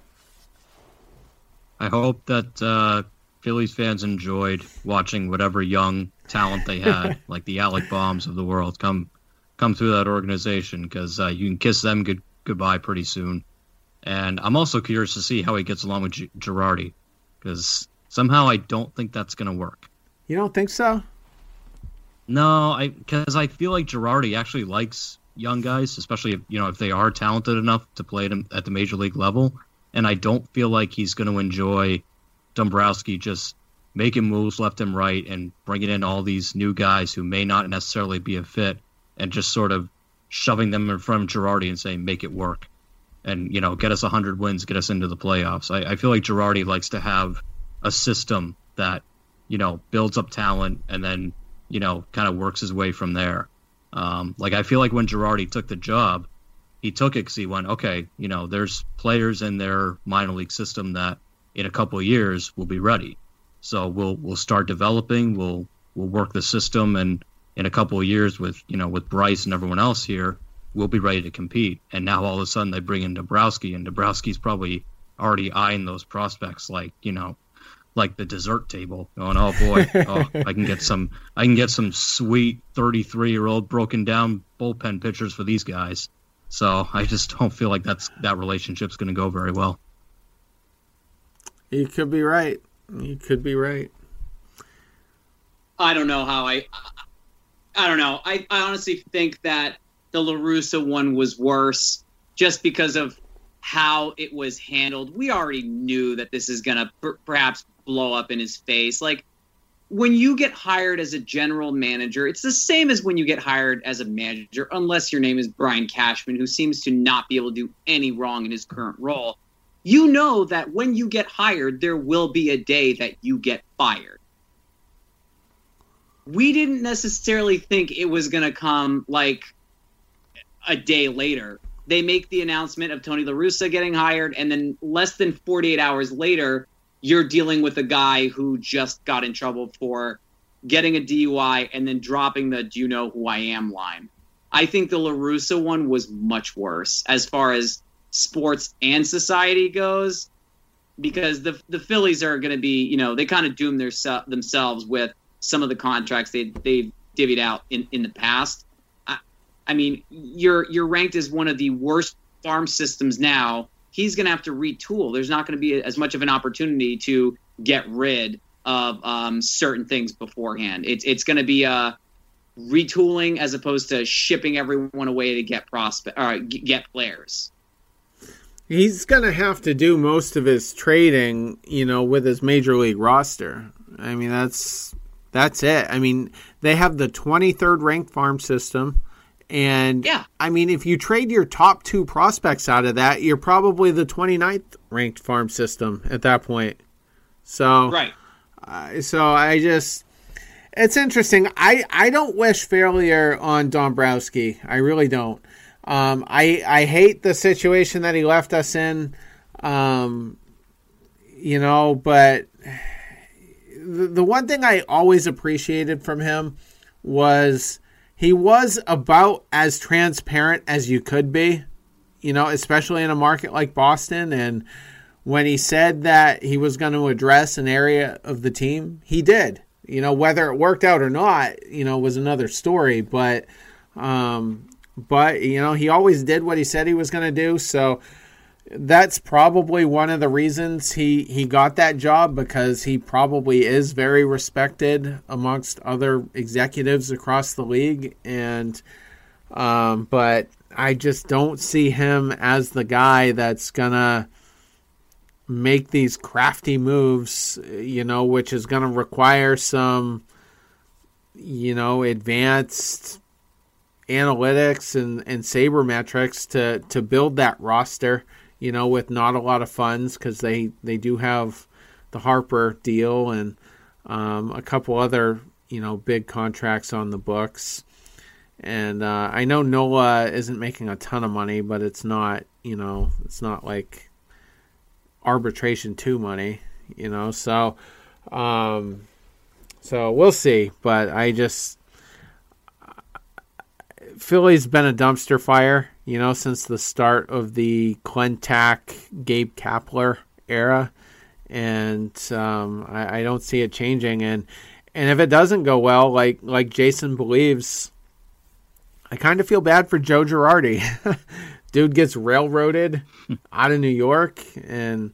I hope that Phillies fans enjoyed watching whatever young talent they had, like the Alec Bombs of the world, come through that organization, because you can kiss them goodbye pretty soon. And I'm also curious to see how he gets along with Girardi, because somehow I don't think that's going to work. You don't think so? No, because I feel like Girardi actually likes young guys, especially if they are talented enough to play them at the major league level. And I don't feel like he's going to enjoy Dombrowski just making moves left and right and bringing in all these new guys who may not necessarily be a fit and just sort of shoving them in front of Girardi and saying, make it work. And, you know, get us 100 wins, get us into the playoffs. I feel like Girardi likes to have a system that, you know, builds up talent and then, you know, kind of works his way from there. Like, I feel like when Girardi took the job, he took it because he went, okay, you know, there's players in their minor league system that in a couple of years will be ready. So we'll start developing, we'll work the system, and in a couple of years with Bryce and everyone else here, we'll be ready to compete. And now all of a sudden they bring in Dombrowski, and Dombrowski's probably already eyeing those prospects like the dessert table, going, oh boy, I can get some sweet 33-year-old broken down bullpen pitchers for these guys. So I just don't feel like that relationship's going to go very well. You could be right. You could be right. I don't know how I don't know. I honestly think that the La Russa one was worse just because of how it was handled. We already knew that this is going to perhaps blow up in his face. Like, when you get hired as a general manager, it's the same as when you get hired as a manager, unless your name is Brian Cashman, who seems to not be able to do any wrong in his current role. you know that when you get hired, there will be a day that you get fired. We didn't necessarily think it was going to come like a day later. They make the announcement of Tony La Russa getting hired, and then less than 48 hours later, you're dealing with a guy who just got in trouble for getting a DUI and then dropping the "do you know who I am" line. I think the La Russa one was much worse as far as sports and society goes, because the Phillies are going to be, they kind of doomed themselves with some of the contracts they've divvied out in the past. I mean, you're ranked as one of the worst farm systems now. He's going to have to retool. There's not going to be as much of an opportunity to get rid of certain things beforehand. It's going to be retooling as opposed to shipping everyone away to get players. He's going to have to do most of his trading, with his major league roster. I mean, that's it. I mean, they have the 23rd ranked farm system. And, yeah. I mean, if you trade your top 2 prospects out of that, you're probably the 29th ranked farm system at that point. So, right. It's interesting. I don't wish failure on Dombrowski. I really don't. I hate the situation that he left us in, but the one thing I always appreciated from him was he was about as transparent as you could be, especially in a market like Boston. And when he said that he was going to address an area of the team, he did. Whether it worked out or not, was another story. But he always did what he said he was going to do. So that's probably one of the reasons he got that job, because he probably is very respected amongst other executives across the league. And but I just don't see him as the guy that's going to make these crafty moves, which is going to require some, advanced analytics and sabermetrics to build that roster, with not a lot of funds, because they do have the Harper deal and a couple other, big contracts on the books. And I know Nola isn't making a ton of money, but it's not, it's not like arbitration 2 money, so we'll see. But Philly's been a dumpster fire, since the start of the Clentak, Gabe Kapler era, and I don't see it changing. And if it doesn't go well, like Jason believes, I kind of feel bad for Joe Girardi. Dude gets railroaded out of New York and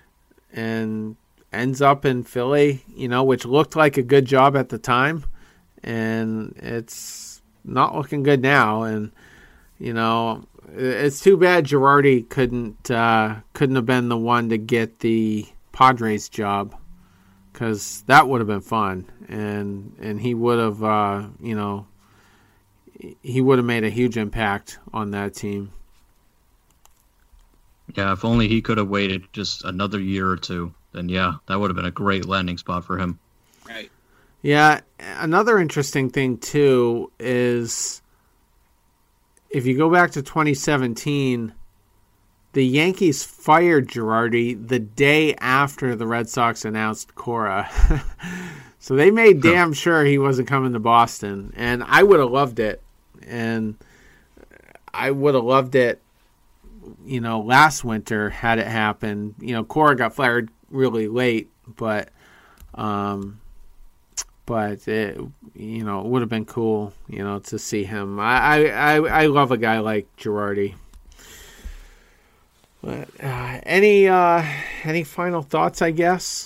ends up in Philly, which looked like a good job at the time, and it's not looking good now. And it's too bad Girardi couldn't have been the one to get the Padres job, because that would have been fun, and he would have he would have made a huge impact on that team. Yeah, if only he could have waited just another year or two, then yeah, that would have been a great landing spot for him. Right. Yeah, another interesting thing too is if you go back to 2017, the Yankees fired Girardi the day after the Red Sox announced Cora. So they made damn sure he wasn't coming to Boston, and I would have loved it. And I would have loved it, last winter had it happen. Cora got fired really late, but it, it would have been cool, to see him. I love a guy like Girardi. But any final thoughts, I guess?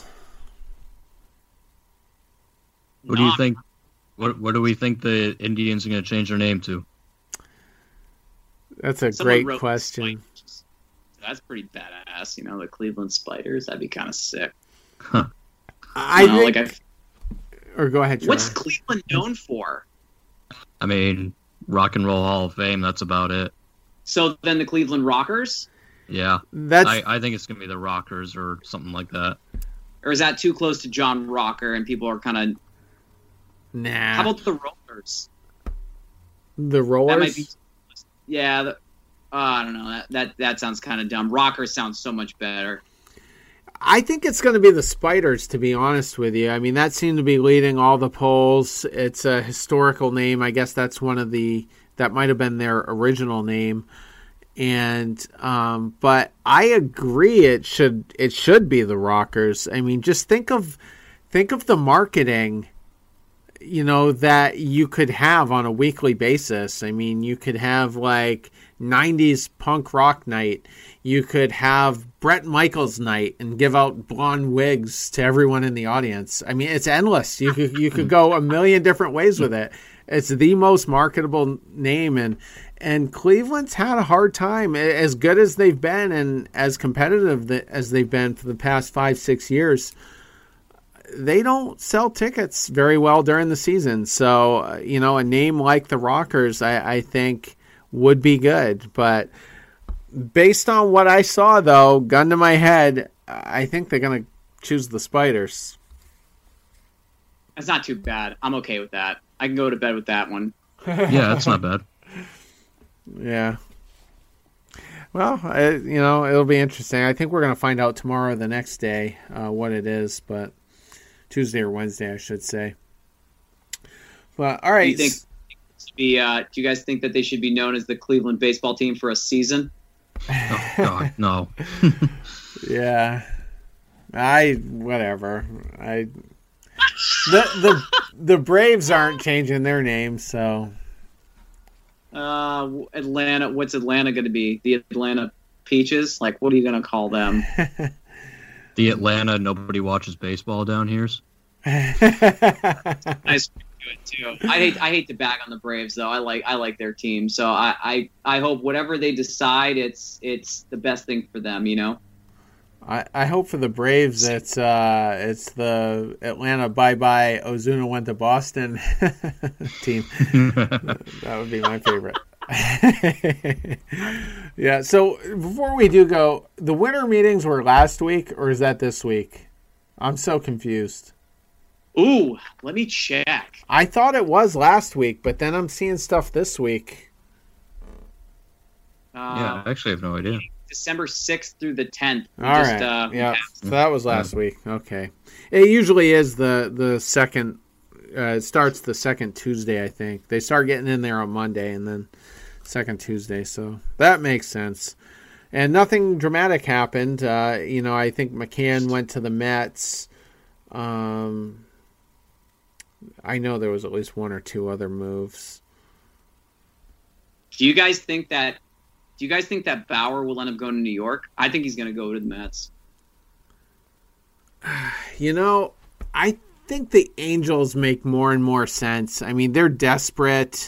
What do you think? What do we think the Indians are going to change their name to? That's a great question. That's pretty badass. The Cleveland Spiders. That'd be kind of sick. Huh. Or go ahead, Trevor. What's Cleveland known for? I mean, Rock and Roll Hall of Fame. That's about it. So then the Cleveland Rockers? Yeah, I think it's going to be the Rockers or something like that. Or is that too close to John Rocker and people are kind of... Nah. How about the Rollers? The Rollers? That might be... Yeah, I don't know. That sounds kind of dumb. Rocker sounds so much better. I think it's going to be the Spiders, to be honest with you. I mean, that seemed to be leading all the polls. It's a historical name. I guess that's that might have been their original name. And but I agree it should be the Rockers. I mean, just think of the marketing, that you could have on a weekly basis. I mean, you could have like 90s punk rock night. You could have Bret Michaels night and give out blonde wigs to everyone in the audience. I mean, it's endless. You could go a million different ways with it. It's the most marketable name, and Cleveland's had a hard time. As good as they've been and as competitive as they've been for the past 5-6 years, they don't sell tickets very well during the season. So, a name like the Rockers, I think, would be good. But based on what I saw, though, gun to my head, I think they're going to choose the Spiders. That's not too bad. I'm okay with that. I can go to bed with that one. Yeah, that's not bad. Yeah. Well, it'll be interesting. I think we're going to find out tomorrow or the next day what it is, but Tuesday or Wednesday, I should say. But all right. Do you guys think that they should be known as the Cleveland baseball team for a season? Oh God, no. Yeah. Whatever. The Braves aren't changing their name, so. Atlanta. What's Atlanta going to be? The Atlanta Peaches? Like, what are you going to call them? The Atlanta nobody watches baseball down here's. Nice to do it too. I hate to bag on the Braves though. I like their team, so I hope whatever they decide, it's the best thing for them. I hope for the Braves it's the Atlanta bye-bye Ozuna went to Boston team. That would be my favorite. Yeah, so before we do go, the winter meetings were last week or is that this week? I'm so confused. Ooh, let me check. I thought it was last week, but then I'm seeing stuff this week. Yeah, I actually have no idea. December 6th through the 10th. All right. Yeah, so that was last week. Okay. It usually is the second, it starts the second Tuesday, I think. They start getting in there on Monday and then second Tuesday, so that makes sense. And nothing dramatic happened. I think McCann went to the Mets. I know there was at least one or two other moves. Do you guys think that Bauer will end up going to New York? I think he's going to go to the Mets. I think the Angels make more and more sense. I mean, they're desperate.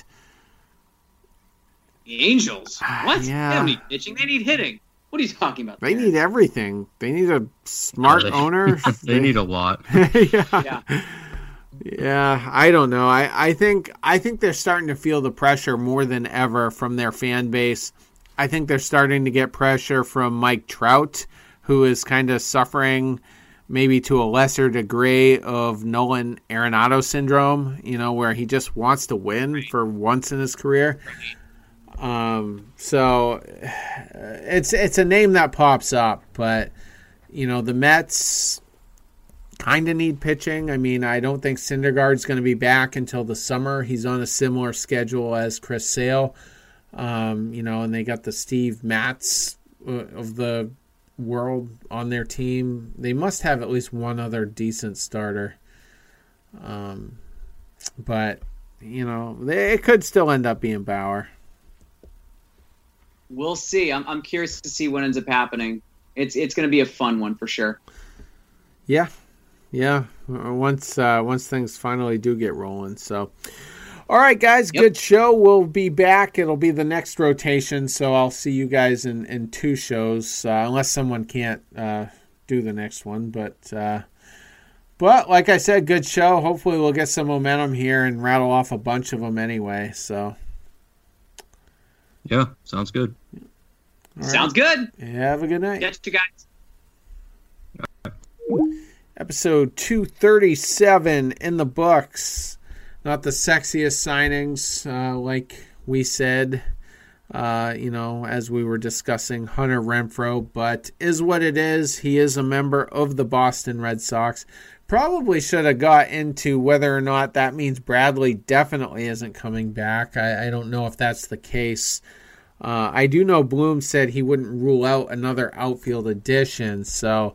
The Angels? What? Yeah. They don't need pitching. They need hitting. What are you talking about? They need everything. They need a smart owner. They need a lot. Yeah. Yeah, I don't know. I think they're starting to feel the pressure more than ever from their fan base. I think they're starting to get pressure from Mike Trout, who is kind of suffering maybe to a lesser degree of Nolan Arenado syndrome, where he just wants to win for once in his career. So it's a name that pops up, but the Mets kind of need pitching. I mean, I don't think Syndergaard's going to be back until the summer. He's on a similar schedule as Chris Sale. And they got the Steve Matz of the world on their team. They must have at least one other decent starter. But, it could still end up being Bauer. We'll see. I'm curious to see what ends up happening. It's going to be a fun one for sure. Yeah. Once things finally do get rolling. So, all right, guys, Good show. We'll be back. It'll be the next rotation, so I'll see you guys in two shows, unless someone can't do the next one. But like I said, good show. Hopefully we'll get some momentum here and rattle off a bunch of them anyway. So, yeah, sounds good. Sounds good. Have a good night. Catch you guys. Episode 237 in the books. Not the sexiest signings, like we said, as we were discussing Hunter Renfroe, but is what it is. He is a member of the Boston Red Sox. Probably should have got into whether or not that means Bradley definitely isn't coming back. I don't know if that's the case. I do know Bloom said he wouldn't rule out another outfield addition, so,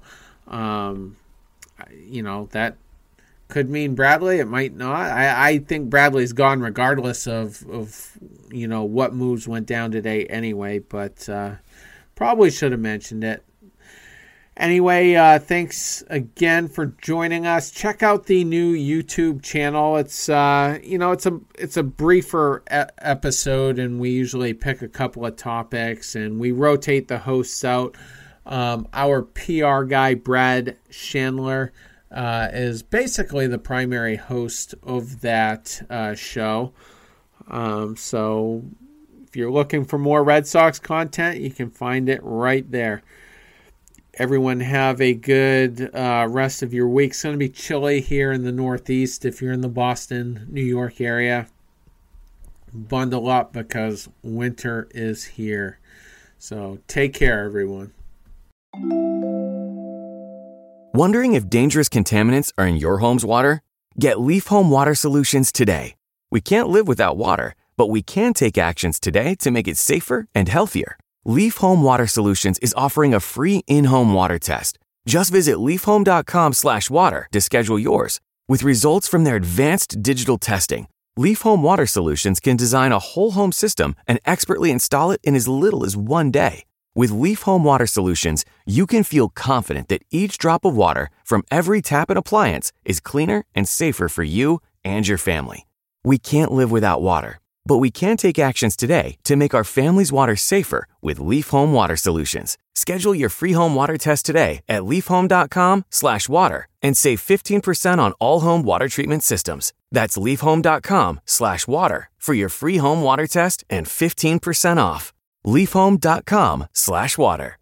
that could mean Bradley. It might not. I think Bradley's gone regardless of what moves went down today anyway, but probably should have mentioned it. Anyway, thanks again for joining us. Check out the new YouTube channel. It's it's a briefer episode, and we usually pick a couple of topics, and we rotate the hosts out. Our PR guy, Brad Chandler, is basically the primary host of that show. So if you're looking for more Red Sox content, you can find it right there. Everyone have a good rest of your week. It's going to be chilly here in the Northeast. If you're in the Boston, New York area, bundle up because winter is here. So take care, everyone. Wondering if dangerous contaminants are in your home's water? Get Leaf Home Water Solutions today. We can't live without water, but we can take actions today to make it safer and healthier. Leaf Home Water Solutions is offering a free in-home water test. Just visit leafhome.com/water to schedule yours. With results from their advanced digital testing, Leaf Home Water Solutions can design a whole home system and expertly install it in as little as 1 day. With Leaf Home Water Solutions, you can feel confident that each drop of water from every tap and appliance is cleaner and safer for you and your family. We can't live without water, but we can take actions today to make our family's water safer with Leaf Home Water Solutions. Schedule your free home water test today at leafhome.com/water and save 15% on all home water treatment systems. That's leafhome.com/water for your free home water test and 15% off. leafhome.com/water.